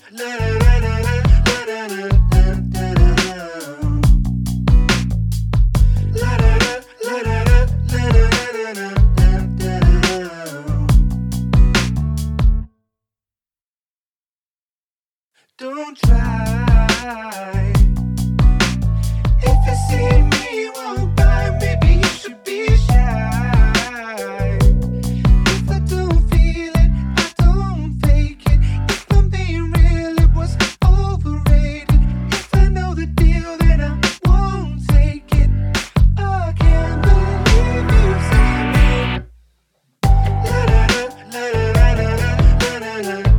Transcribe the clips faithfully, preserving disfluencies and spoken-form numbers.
Don't try. If you see me walk by, maybe you should be shy. If I don't feel it, I don't fake it. If I'm being real, it was overrated. If I know the deal, then I won't take it. I can't believe you said me. La da da, la da da da, la da da.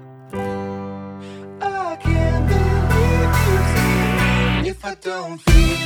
I can't believe you said me. If I don't feel